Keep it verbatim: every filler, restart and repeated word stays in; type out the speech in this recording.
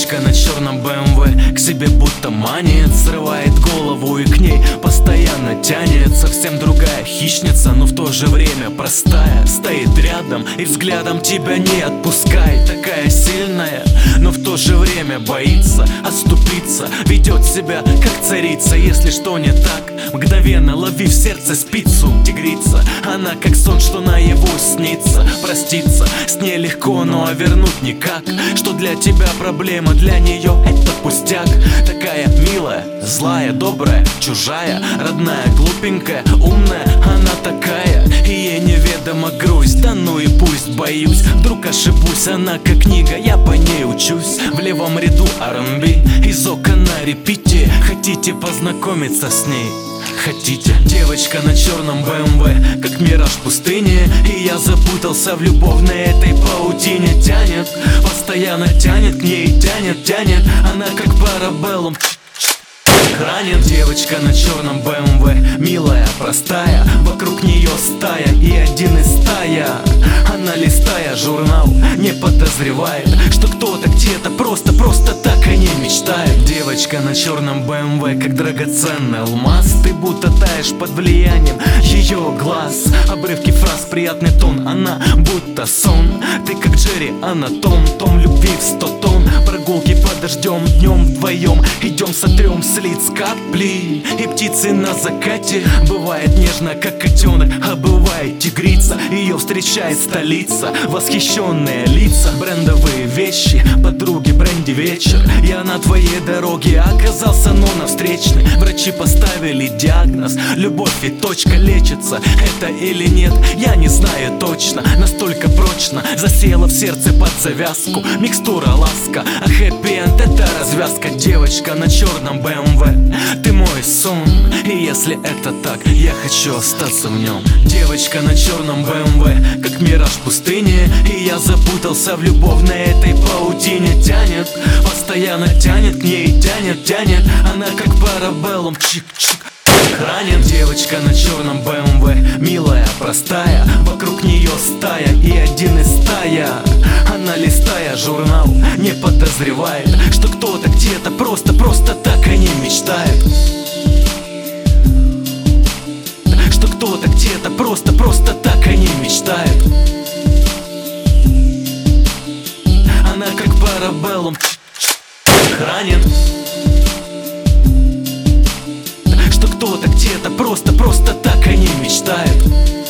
Девочка на черном бэ эм вэ к себе будто манит, срывает голову и к ней постоянно тянет. Совсем другая хищница, но в то же время простая. Стоит рядом и взглядом тебя не отпускает. Такая сильная, но в то же время боится отступиться. Ведет себя как царица, если что не так, мгновенно лови в сердце спицу. Тигрица, она как сон, что наяву снится. Проститься с ней легко, но вернуть никак. Что для тебя проблема, для нее это пустяк. Такая милая, злая, добрая, чужая, родная, глупенькая, умная. Она такая, и ей неведома грусть. Да ну и пусть, боюсь, вдруг ошибусь. Она как книга, я по ней учусь. В левом ряду ар энд би, из окон на репите. Хотите познакомиться с ней? Хотите? Девочка на черном бэ эм вэ, как мираж в пустыне. И я запутался в любовной этой паутине. Тянет, постоянно тянет к ней, тянет, тянет. Она как парабеллум ранит. Девочка на черном бэ эм вэ, милая, простая, вокруг нее стая и один из стая. Она, листая журнал, не подозревает, что кто-то где-то просто-просто так о ней мечтает. Девочка на черном бэ эм вэ, как драгоценный алмаз. Ты будто таешь под влиянием ее глаз. Обрывки фраз, приятный тон, она будто сон. Ты как Джерри, она Том, Том любви в сто тонн. Прогулки под дождем, днем вдвоем идем, сотрем с лиц капли. И птицы на закате, бывает нежно, как котенок, а бывает тигрица. Ее встречает столица, восхищенные лица, брендовые вещи, подруги, бренди вечер. Я на твоей дороге оказался, но на встречной. Врачи поставили диагноз, любовь и точка. Лечится это или нет, я не знаю точно. Настолько прочно засела в сердце под завязку микстура ласка, а хэппи-энд это развязка. Девочка на черном бэ эм вэ, ты мой сон, и если это так, я хочу остаться в нем. Девочка на черном бэ эм вэ, как мираж в пустыне. И я запутался в любовной этой паутине. Тянет, постоянно тянет к ней, тянет, тянет. Она как парабеллум чик-чик ранит. Девочка на черном бэ эм вэ, милая, простая, вокруг нее стая и один из стая. Она, листая журнал, не подозревает, что кто-то где-то просто-просто так о ней мечтает. Что кто-то где-то просто-просто так о ней мечтает. Она как парабеллум ранит. Что кто-то где-то просто-просто так о ней мечтает.